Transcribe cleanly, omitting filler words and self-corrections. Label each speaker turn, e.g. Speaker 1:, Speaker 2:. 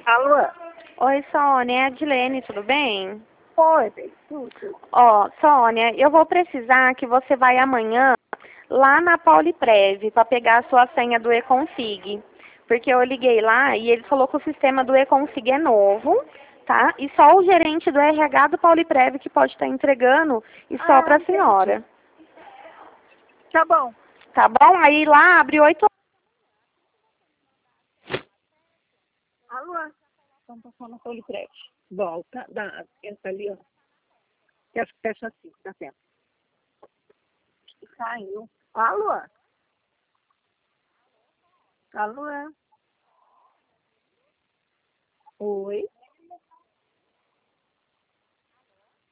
Speaker 1: Alô?
Speaker 2: Oi, Sônia, é a Dilene, tudo bem?
Speaker 1: Oi, bem, tudo.
Speaker 2: Ó, Sônia, eu vou precisar que você vai amanhã lá na Pauliprev para pegar a sua senha do eConsig. Porque eu liguei lá e ele falou que o sistema do eConsig é novo, tá? E só o gerente do RH do Pauliprev que pode estar entregando e só para a
Speaker 1: Entendi.
Speaker 2: senhora.
Speaker 1: Tá bom.
Speaker 2: Tá bom? Aí lá abre 8
Speaker 1: Alô? Estão passando pelo creche. Volta, entra ali, ó. Fecha assim, dá tempo. Saiu. Alô? Alô? Oi?